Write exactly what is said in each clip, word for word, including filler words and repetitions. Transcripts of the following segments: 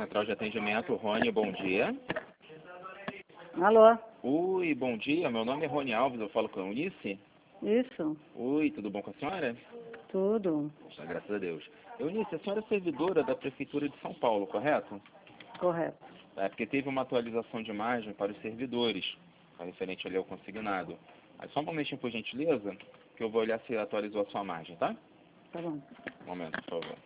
Central de Atendimento, Rony, bom dia. Alô? Oi, bom dia, meu nome é Rony Alves, eu falo com a Eunice. Isso, Oi, tudo bom com a senhora? tudo. Ah, graças a Deus. Eunice, a senhora é servidora da Prefeitura de São Paulo, correto? Correto. É, porque teve uma atualização de imagem para os servidores, tá, referente ali ao consignado. Aí, só um momentinho, por gentileza, que eu vou olhar se atualizou a sua imagem, tá? Tá bom. Um momento, por favor.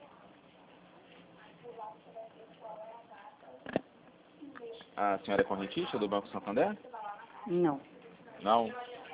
A senhora é correntista do Banco Santander? Não. Não?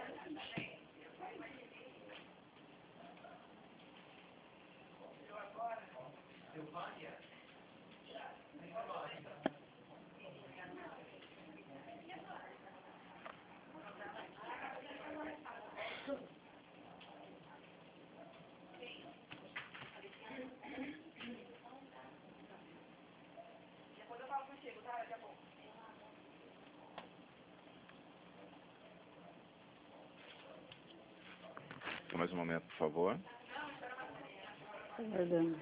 Mais um momento, por favor. Tô aguardando.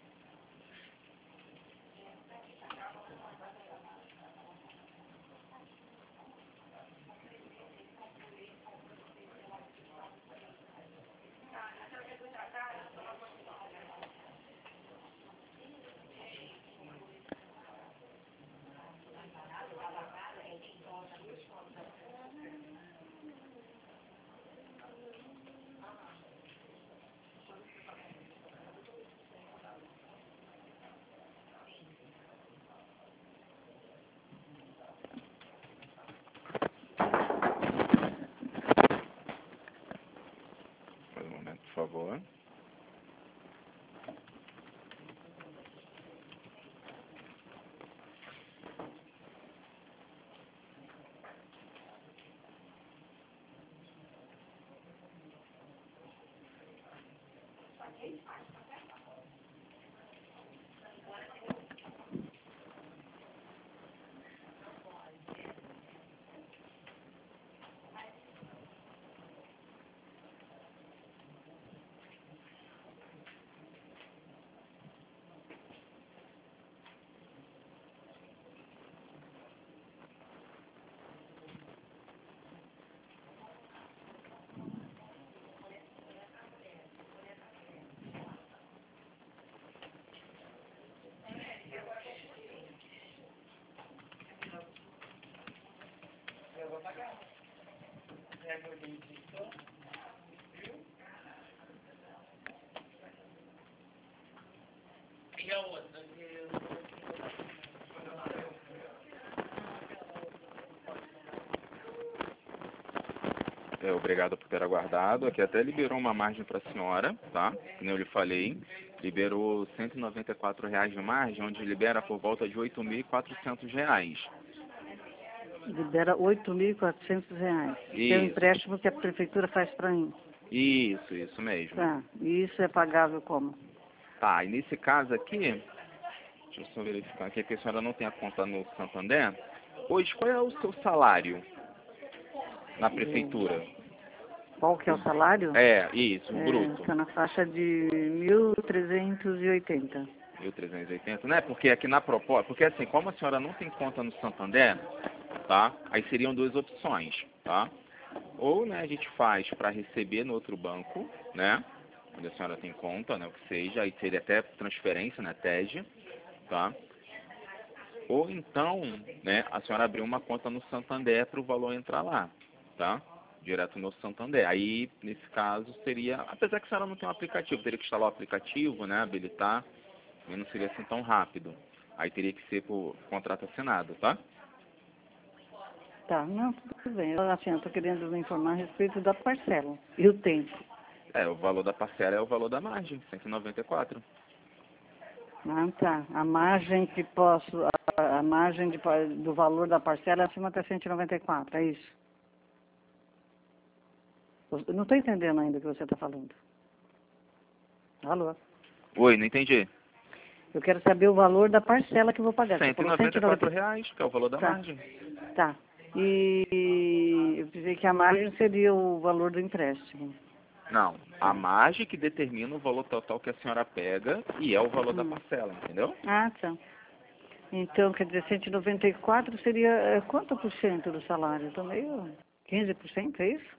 Mais um momento, por favor. É, obrigado por ter aguardado. Aqui até liberou uma margem para a senhora, tá? Como eu lhe falei, liberou cento e noventa e quatro reais de margem, onde libera por volta de oito mil e quatrocentos reais. Libera oito mil e quatrocentos reais. Esse é o Isso. empréstimo que a prefeitura faz para mim. Isso, isso mesmo. Tá. E isso é pagável como? Tá, e nesse caso aqui, deixa eu só verificar aqui que a senhora não tem a conta no Santander. Hoje, qual é o seu salário na prefeitura? Qual que é o salário? É, isso, o É, bruto. tá na faixa de mil trezentos e oitenta. mil trezentos e oitenta, né? Porque aqui na proposta, porque assim, como a senhora não tem conta no Santander, tá? Aí seriam duas opções, tá? Ou, né, a gente faz para receber no outro banco, né? Onde a senhora tem conta, né, o que seja, aí seria até transferência, né, T E D, tá? Ou então, né, a senhora abrir uma conta no Santander para o valor entrar lá, tá? Direto no Santander. Aí, nesse caso, seria, apesar que a senhora não tem um aplicativo, teria que instalar o aplicativo, né, habilitar, e não seria assim tão rápido. Aí teria que ser por contrato assinado, tá? Tá, não, tudo bem. Eu, assim, eu tô querendo me informar a respeito da parcela e o tempo. É, o valor da parcela é o valor da margem, cento e noventa e quatro. Ah, tá. A margem que posso, a, a margem de, pa- do valor da parcela é acima até cento e noventa e quatro, é isso? Eu não estou entendendo ainda o que você está falando. Alô? Oi, não entendi. Eu quero saber o valor da parcela que eu vou pagar. Você cento e falou noventa e quatro cento e noventa. reais, que é o valor da Tá, margem. tá. E eu pensei que a margem seria o valor do empréstimo. Não, a margem que determina o valor total que a senhora pega e é o valor da Hum. parcela, entendeu? Ah, tá. Então, quer dizer, cento e noventa e quatro seria é, quanto por cento do salário? Estou meio... quinze por cento, é isso?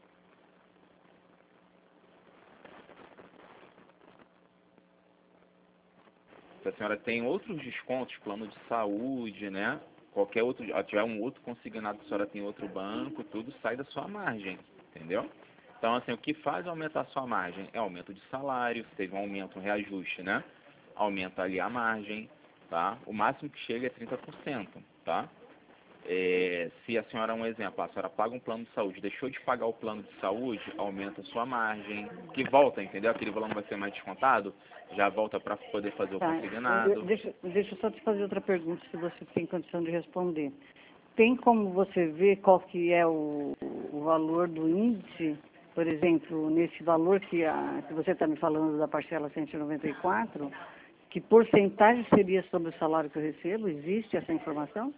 Se a senhora tem outros descontos, plano de saúde, né? Qualquer outro, se tiver um outro consignado que a senhora tem em outro banco, tudo sai da sua margem, entendeu? Então, assim, o que faz aumentar a sua margem é aumento de salário, se teve um aumento, um reajuste, né? Aumenta ali a margem, tá? O máximo que chega é trinta por cento, tá? É, se a senhora, um exemplo, a senhora paga um plano de saúde, deixou de pagar o plano de saúde, aumenta a sua margem, que volta, entendeu? Aquele valor não vai ser mais descontado, já volta para poder fazer o Tá, consignado. deixa, deixa eu só te fazer outra pergunta, se você tem condição de responder. Tem como você ver qual que é o, o valor do índice, por exemplo, nesse valor que, a, que você está me falando da parcela cento e noventa e quatro, que porcentagem seria sobre o salário que eu recebo? Existe essa informação?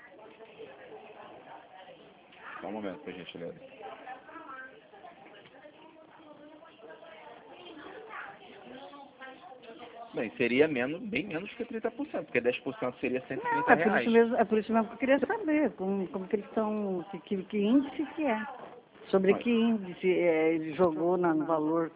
Só um momento, por gentileza. Bem, seria menos, bem menos que trinta por cento, porque dez por cento seria cento e Não, trinta é por reais. isso mesmo, é por isso mesmo que eu queria saber como, como que eles estão, que, que, que índice que é. Sobre Olha. que índice é, ele jogou na- no valor